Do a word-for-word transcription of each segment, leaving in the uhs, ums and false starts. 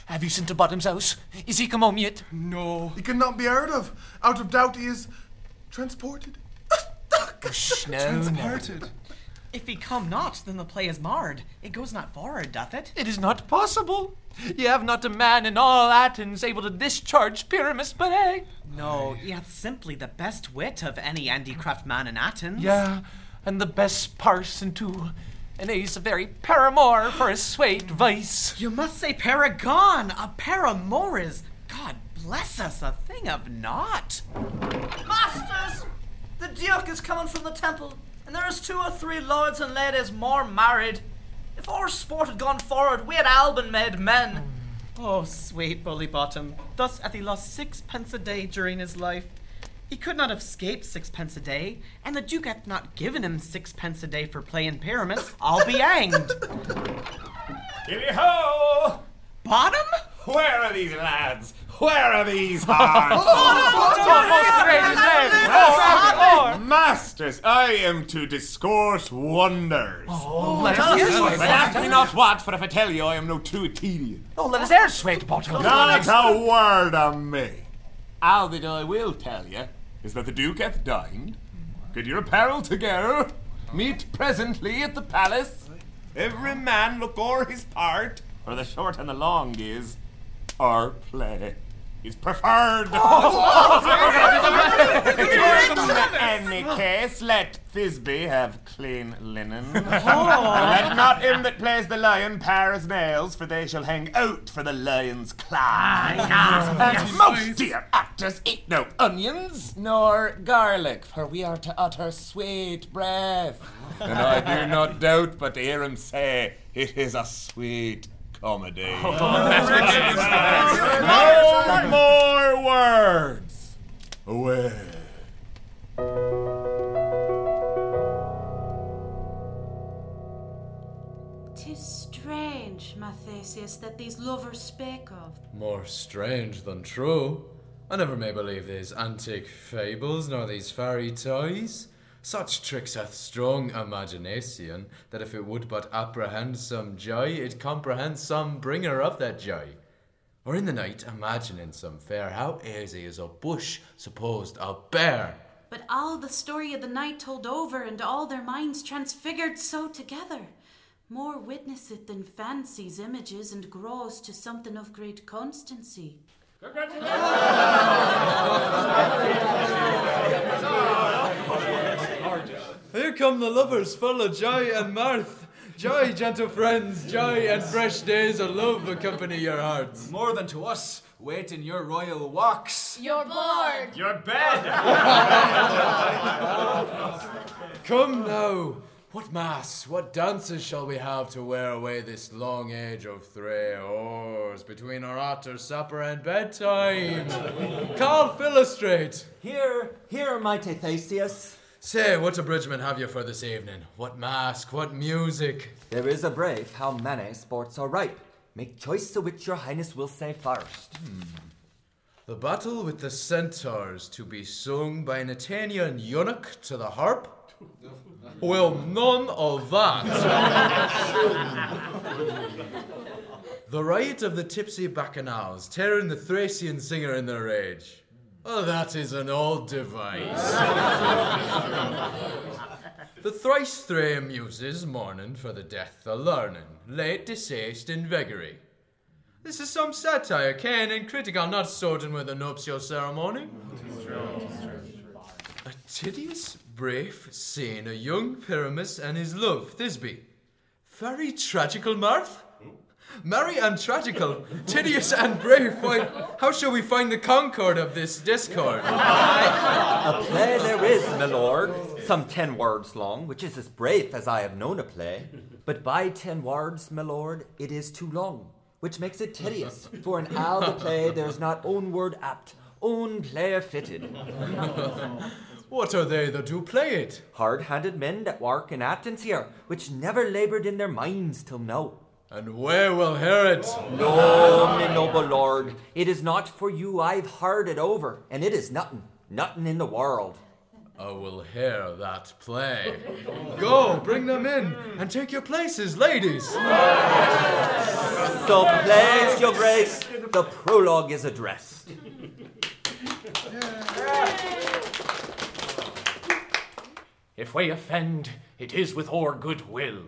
Have you sent to Bottom's house? Is he come home yet? No. He cannot be heard of. Out of doubt he is transported. Shh, no, Transported. no. If he come not, then the play is marred. It goes not forward, doth it? It is not possible. Ye have not a man in all Athens able to discharge Pyramus but I. No, he hath simply the best wit of any handicraft man in Athens. Yeah, and the best parson too. And he's a very paramour for his sweet voice. You must say paragon. A paramour is, God bless us, a thing of naught. Masters! The Duke is coming from the temple, and there is two or three lords and ladies more married. If our sport had gone forward, we had Alban made men. Oh, sweet Bully Bottom. Thus hath he lost sixpence a day during his life. He could not have escaped sixpence a day, and the Duke hath not given him sixpence a day for playing Pyramus. I'll be hanged. Gilly-ho! Bottom? Where are these lads? Where are these hearts? Masters, I am to discourse wonders. Oh, let us hear, But ask me not what, for if I tell you, I am no too tedious. Oh, let us hear, sweet Bottom. Not a word of me. All that I will tell you is that the Duke hath dined. Get your apparel together. Meet presently at the palace. Every man look o'er his part, for the short and the long is, our play is preferred. In any case, let Thisbe have clean linen. And let not him that plays the lion pare his nails, for they shall hang out for the lion's claws. And most dear actors eat no onions, nor garlic, for we are to utter sweet breath. And I do not doubt but to hear him say, it is a sweet comedy. No more words. Away. Tis strange, Mathesius, that these lovers spake of. More strange than true. I never may believe these antique fables nor these fairy toys. Such tricks hath strong imagination, that if it would but apprehend some joy, it comprehends some bringer of that joy. Or in the night, imagining some fair, how easy is a bush supposed a bear? But all the story of the night told over, and all their minds transfigured so together. More witnesseth than fancies images, and grows to something of great constancy. Here come the lovers, full of joy and mirth. Joy, gentle friends, joy and fresh days of love accompany your hearts. More than to us, wait in your royal walks. Your board. Your bed. Come now, what mass, what dances shall we have to wear away this long age of three hours between our after supper and bedtime? Call Philostrate. Here, here, mighty Theseus. Say, what abridgment have you for this evening? What mask, what music? There is a brave, how many sports are ripe. Make choice of which your highness will say first. Hmm. The battle with the centaurs to be sung by an Athenian eunuch to the harp? Well, none of that. The riot of the tipsy bacchanals, tearing the Thracian singer in their rage. Oh, that is an old device. The thrice three muses mourning for the death of learning, late deceased in vagary. This is some satire, keen and critical, not sorting with a nuptial ceremony. A tedious, brave scene, a young Pyramus and his love, Thisbe. Very tragical mirth. Merry and tragical, tedious and brave. Why, how shall we find the concord of this discord? A play there is, my lord, some ten words long, which is as brave as I have known a play. But by ten words, my lord, it is too long, which makes it tedious. For in all the play there's not own word apt, own player fitted. What are they that do play it? Hard-handed men that work in Athens here, which never laboured in their minds till now. And where will hear it? No, my noble lord, it is not for you. I've heard it over, and it is nothing, nothing in the world. I will hear that play. Go, bring them in, and take your places, ladies. So please, your grace, the prologue is addressed. If we offend, it is with our good will.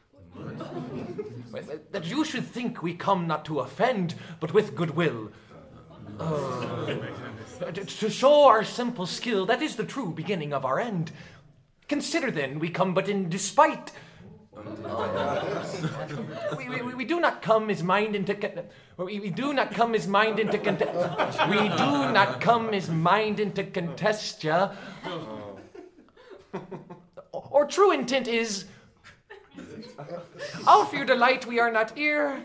That you should think we come not to offend, but with good will. Uh, to show our simple skill, that is the true beginning of our end. Consider then, we come but in despite. we, we, we do not come his mind into con- we, we do not come his mind into contest. We do not come his mind into contest ya. Our true intent is, all for your delight we are not here,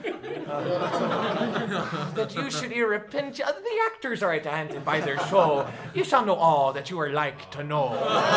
that you should here repent. The actors are at hand, and by their show you shall know all that you are like to know.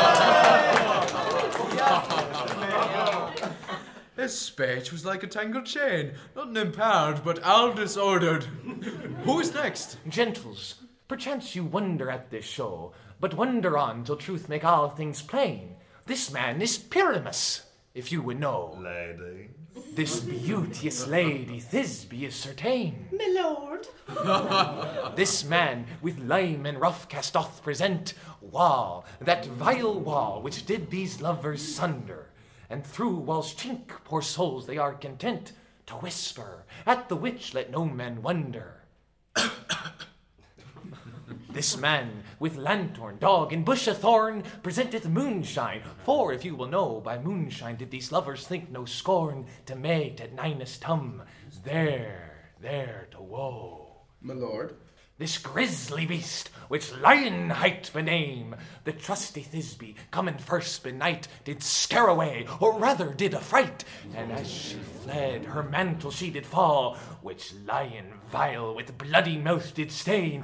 His speech was like a tangled chain, not impaired, but all disordered. Who is next? Gentles, perchance you wonder at this show, but wonder on till truth make all things plain. This man is Pyramus, if you would know. Lady. This beauteous lady Thisbe is certain. My lord. This man with lime and rough cast doth present wall, that vile wall which did these lovers sunder. And through wall's chink, poor souls, they are content to whisper. At the which let no man wonder. This man with lanthorn, dog, and bush of thorn presenteth moonshine. For if you will know, by moonshine did these lovers think no scorn to mate at Ninus Tum. There, there to woe. My lord. This grisly beast, which lion hight bename, the trusty Thisbe, coming first benight, did scare away, or rather did affright. And as she fled, her mantle she did fall, which lion vile with bloody mouth did stain.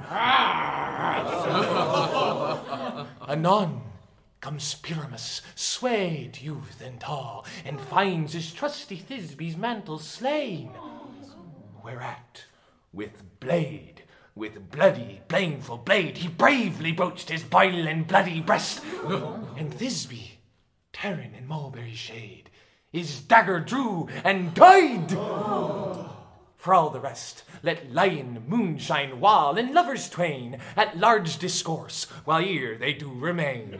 Anon comes Pyramus, swayed youth and tall, and finds his trusty Thisbe's mantle slain. Whereat, with blade, with bloody, blameful blade, he bravely broached his boiling bloody breast. And Thisbe, tearing in mulberry shade, his dagger drew and died. For all the rest, let lion, moonshine, wall, and lovers twain at large discourse, while here they do remain.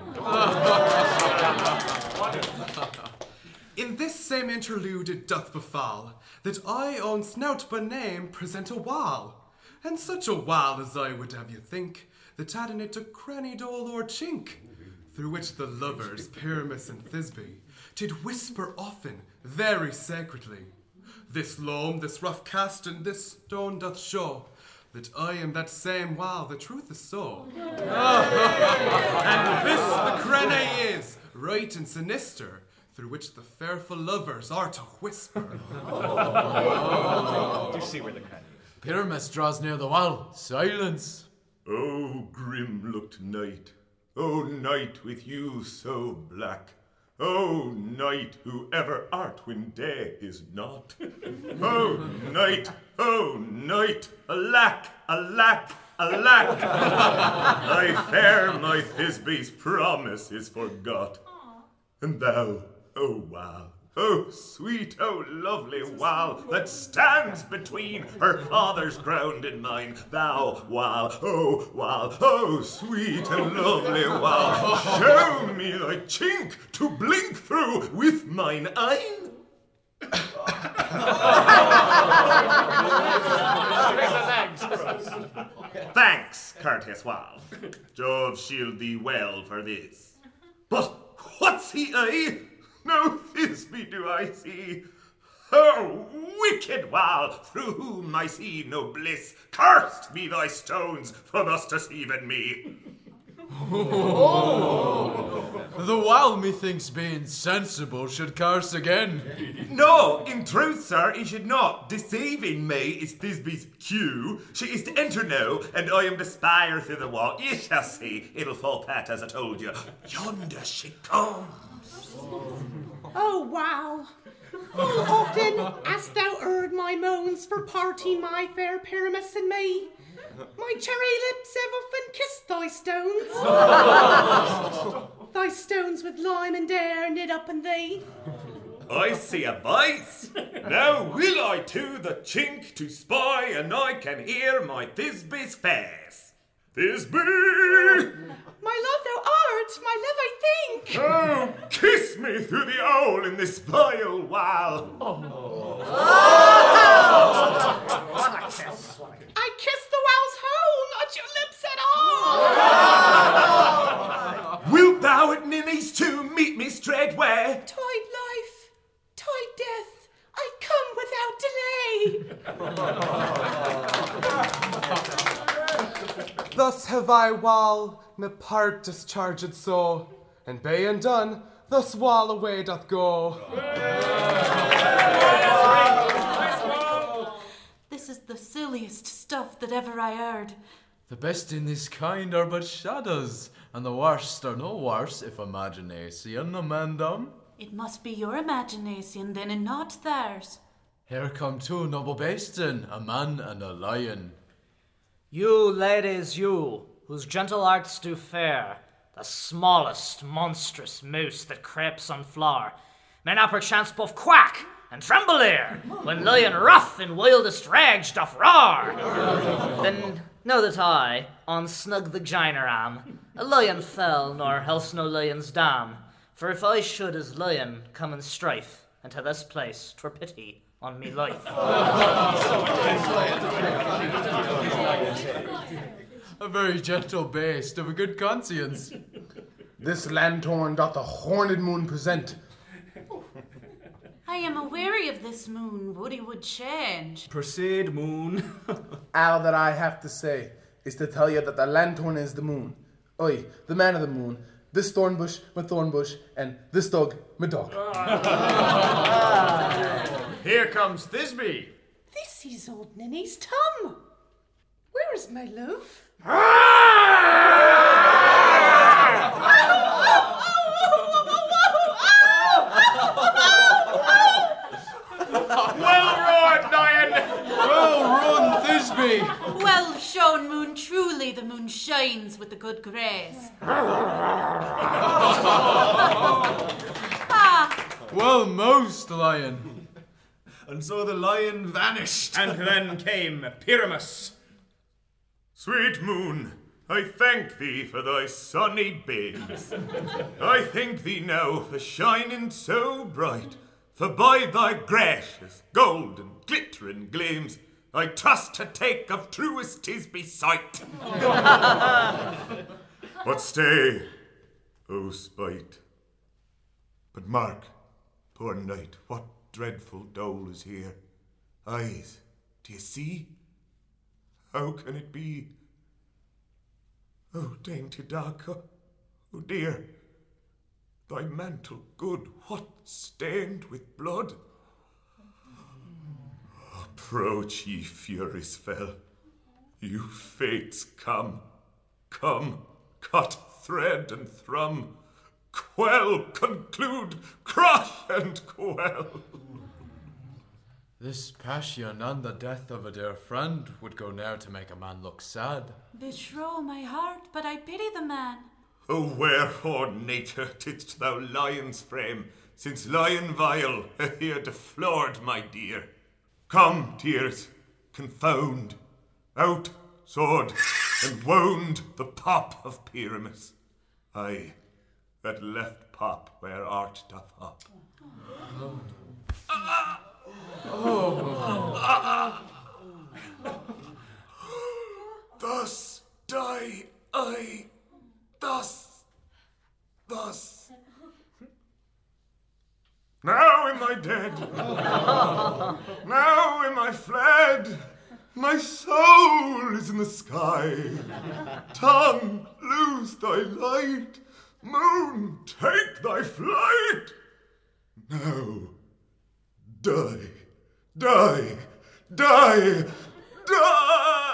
In this same interlude it doth befall, that I own snout by name present a wall. And such a wall as I would have you think, that had in it a cranny dole or chink, through which the lovers, Pyramus and Thisbe, did whisper often, very sacredly. This loam, this rough cast, and this stone doth show that I am that same wall, the truth is so. And this the cranny is, right and sinister, through which the fairful lovers are to whisper. Do you see where the cranny is? Pyramus draws near the wall. Silence. Oh, grim-looked night. Oh, night with you so black. Oh, night, who ever art when day is not. Oh, night, oh, night, alack, alack, alack. I fear my Thisbe's promise is forgot. And thou, oh, wow. Oh, sweet, oh, lovely wow, that stands between her father's ground and mine. Thou, wow, oh, wow, oh, sweet and lovely wow, show me thy chink to blink through with mine eyne. Thanks, courteous wow. Jove shield thee well for this. But what's he I? No Thisbe do I see. Oh, wicked wall, through whom I see no bliss. Cursed be thy stones for thus deceiving me. Oh. The while methinks being sensible should curse again. No, in truth, sir, he should not. Deceiving me is Thisbe's cue. She is to enter now, and I am to spy her through the wall. You shall see, it'll fall pat as I told you. Yonder she comes. Oh, wow. Full often hast thou heard my moans for parting my fair Pyramus and me. My cherry lips have often kissed thy stones. Thy stones with lime and air knit up in thee. I see a voice. Now will I to the chink to spy, and I can hear my Thisby's face. Thisby! My love thou art, my love I think. Oh, kiss me through the hole in this vile wall. Oh. What a kiss. I kiss the wow's hole, not your lips at all. Wilt thou at Ninny's to meet me straightway? Tide life, tide death, I come without delay. Thus have I wall me part discharged so, and bay and done, thus wall away doth go. This is the silliest stuff that ever I heard. The best in this kind are but shadows, and the worst are no worse if imagination amend them. It must be your imagination then, and not theirs. Here come two noble bastin, a man and a lion. You, ladies, you, whose gentle arts do fair, the smallest monstrous mouse that creeps on floor, may not perchance both quack and tremble here, when lion wrath in wildest rage doth roar. Then know that I, on snug the giner am, a lion fell, nor else no lion's dam. For if I should as lion come in strife, and to this place, 'twere pity on me life. A very gentle beast of a good conscience. This lanthorn doth the horned moon present. I am aweary of this moon, would he would change. Proceed, moon. All that I have to say is to tell you that the lanthorn is the moon. Oi, the man of the moon. This thorn bush, my thorn bush, and this dog, my dog. Here comes Thisby. This is old Ninny's Tom. Where is my love? Well roared, lion! Well run, Thisby! Well shown, moon, truly the moon shines with the good grace. Ah. Well most, lion. And so the lion vanished. And then came Pyramus. Sweet moon, I thank thee for thy sunny beams. I thank thee now for shining so bright, for by thy gracious golden glittering gleams I trust to take of truest Thisby sight. But stay, O spite. But mark, poor knight, what dreadful dole is here. Eyes, do you see? How can it be? Oh, dainty dark, oh, oh dear, thy mantle good, what stained with blood? Approach, ye furies fell, you fates come, come, cut thread and thrum, quell, conclude, crush and quell. This passion and the death of a dear friend would go near to make a man look sad. Betrow my heart, but I pity the man. Oh, wherefore, nature, didst thou lion's frame, since lion vile here deflored my dear? Come, tears, confound, out, sword, and wound the pop of Pyramus. Aye, that left pop where art doth hop. Oh. Ah! Oh. Ah! Thus die I, thus, thus. Now am I dead. Now am I fled. My soul is in the sky. Tongue, lose thy light. Moon, take thy flight. Now, die, die, die, die.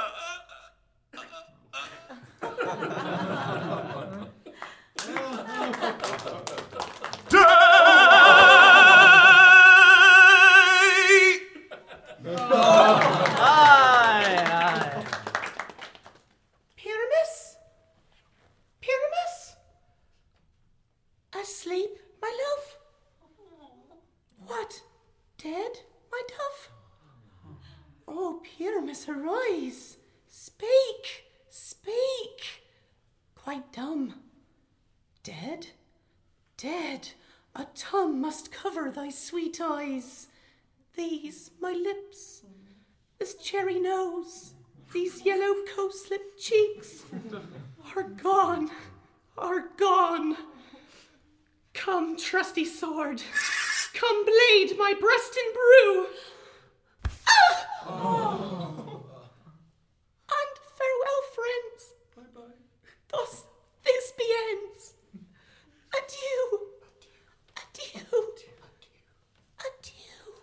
Pyramus, arise! Speak! Speak! Quite dumb. Dead? Dead. A tongue must cover thy sweet eyes. These, my lips. This cherry nose. These yellow cowslip cheeks. Are gone. Are gone. Come, trusty sword. Come, blade my breast and brew. Ah! Oh. And farewell, friends. Bye-bye. Thus this be ends. Adieu. Adieu. Adieu.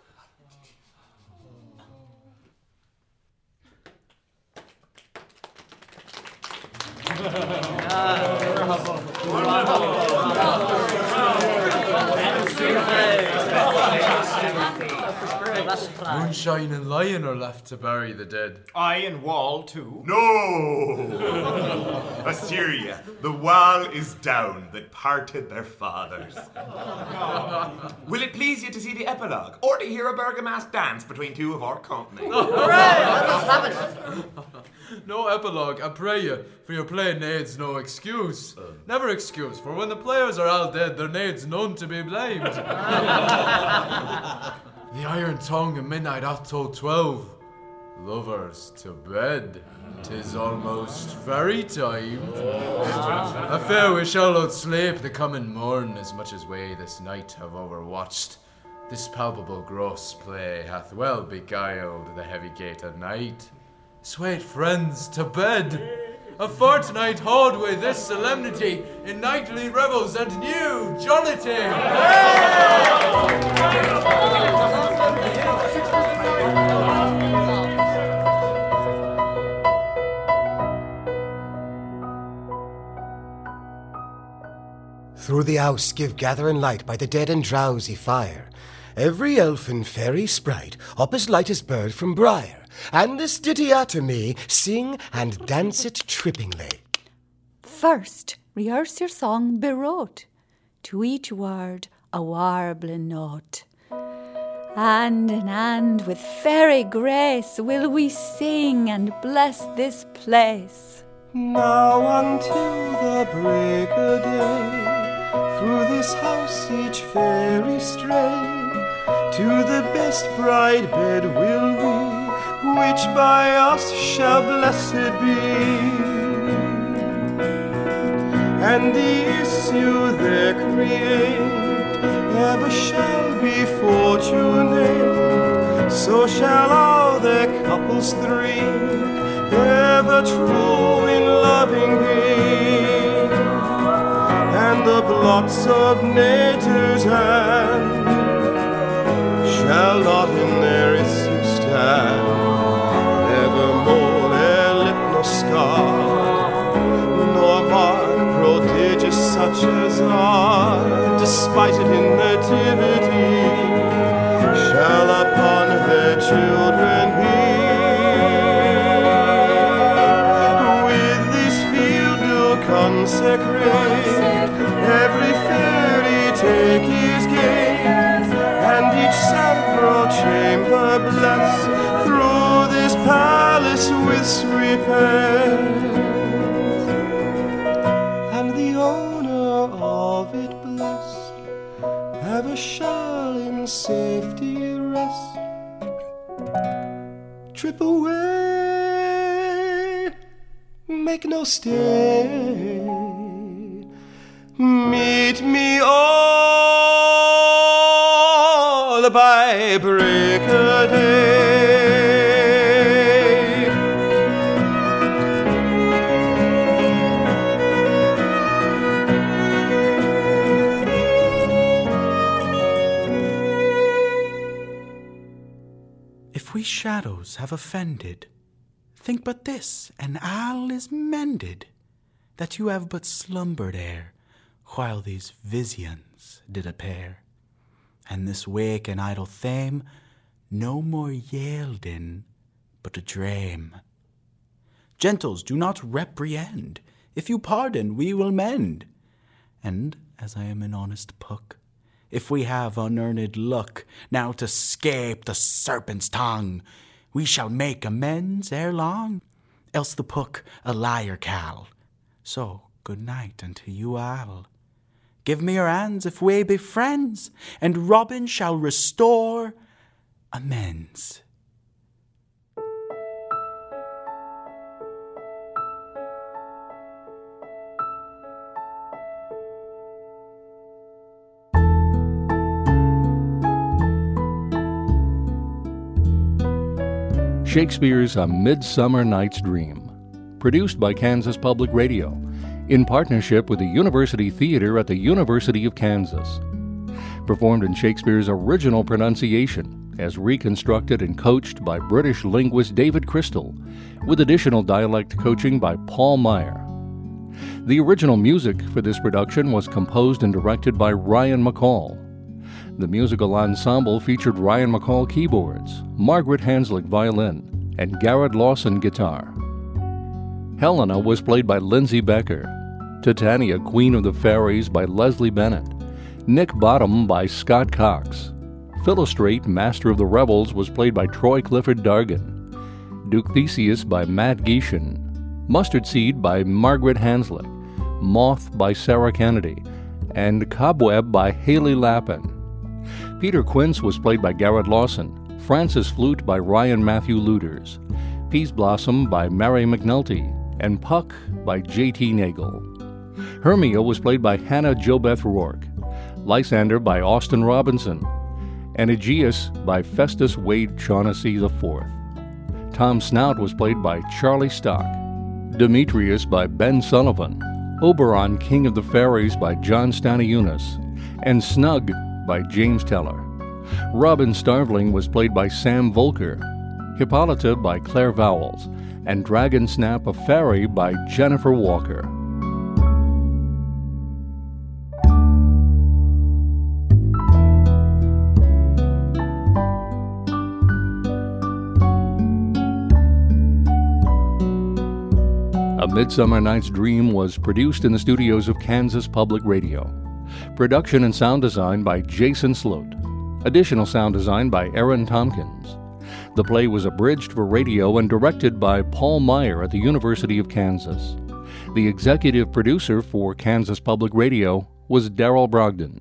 Moonshine and Lion are left to bury the dead. I and Wall too. No! Assyria, the wall is down that parted their fathers. Will it please you to see the epilogue, or to hear a Bergamasque dance between two of our company? No epilogue, I pray you, for your play needs no excuse. Never excuse, for when the players are all dead, there needs none to be blamed. The Iron Tongue at midnight hath told twelve. Lovers to bed, 'tis almost fairy time. I fear we shall not sleep the coming morn, as much as we this night have overwatched. This palpable gross play hath well beguiled the heavy gate of night. Sweet friends, to bed! A fortnight hold we this solemnity in nightly revels and new jollity! Through the house give gathering light by the dead and drowsy fire. Every elf and fairy sprite up as light as bird from briar. And this ditty after me, sing and dance it trippingly. First, rehearse your song bewrote, to each word a warbling note. Hand in hand with fairy grace will we sing and bless this place. Now until the break of day, through this house each fairy stray, to the best bride bed will we, which by us shall blessed be. And the issue there create ever shall be fortunate, so shall all their couples three ever true in loving be. And the blots of nature's hand shall not in their issue stand, nevermore their lip nor scar, nor mark prodigious such as are, despite it in nativity, shall upon their children be. With this field do consecrate, every fairy take his gate, and each several chamber bless, through this palace with sweet pence. And the owner of it blessed ever shall in safety rest. Trip away, make no stay, meet me all by break of day. If we shadows have offended, think but this, and all is mended, that you have but slumbered ere, while these visions did appear. And this wake and idle theme no more yielding, but a dream. Gentles, do not reprehend. If you pardon, we will mend. And, as I am an honest puck, if we have unearned luck now to scape the serpent's tongue, We shall make amends ere long, else the Puck a liar cal. So, good night unto you all. Give me your hands if we be friends, and Robin shall restore amends. Shakespeare's A Midsummer Night's Dream, produced by Kansas Public Radio, in partnership with the University Theater at the University of Kansas. Performed in Shakespeare's original pronunciation, as reconstructed and coached by British linguist David Crystal, with additional dialect coaching by Paul Meyer. The original music for this production was composed and directed by Ryan McCall. The musical ensemble featured Ryan McCall keyboards, Margaret Hanslick violin, and Garrett Lawson guitar. Helena was played by Lindsay Becker, Titania, Queen of the Fairies by Leslie Bennett, Nick Bottom by Scott Cox. Philostrate, Master of the Rebels, was played by Troy Clifford Dargan, Duke Theseus by Matt Geishan, Mustard Seed by Margaret Hanslick, Moth by Sarah Kennedy, and Cobweb by Haley Lappin. Peter Quince was played by Garrett Lawson, Francis Flute by Ryan Matthew Luders, Peace Blossom by Mary McNulty, and Puck by J T Nagel. Hermia was played by Hannah JoBeth Rourke, Lysander by Austin Robinson, and Aegeus by Festus Wade Shaughnessy the fourth. Tom Snout was played by Charlie Stock, Demetrius by Ben Sullivan, Oberon, King of the Fairies by John Staniyunas, and Snug by James Teller. Robin Starveling was played by Sam Volker, Hippolyta by Claire Vowles, and Dragon Snap a Fairy by Jennifer Walker. A Midsummer Night's Dream was produced in the studios of Kansas Public Radio. Production and sound design by Jason Sloat. Additional sound design by Aaron Tompkins. The play was abridged for radio and directed by Paul Meyer at the University of Kansas. The executive producer for Kansas Public Radio was Darrell Brogdon.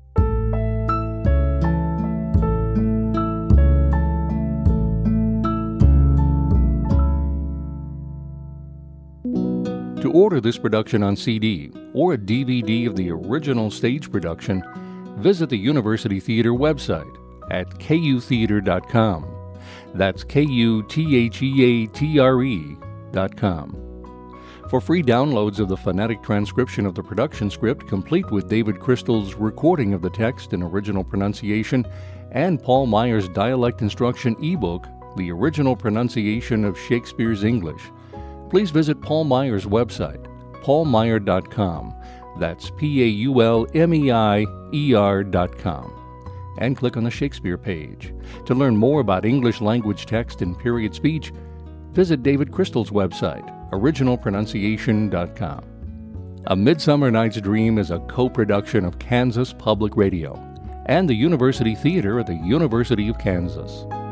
To order this production on C D or a D V D of the original stage production, visit the University Theater website at K U theater dot com. That's K U T H E A T R E dot com. For free downloads of the phonetic transcription of the production script, complete with David Crystal's recording of the text in original pronunciation, and Paul Meyer's dialect instruction ebook, The Original Pronunciation of Shakespeare's English, please visit Paul Meyer's website, paul meyer dot com. That's P A U L M E I E R dot com. And click on the Shakespeare page. To learn more about English language text and period speech, visit David Crystal's website, original pronunciation dot com. A Midsummer Night's Dream is a co-production of Kansas Public Radio and the University Theater at the University of Kansas.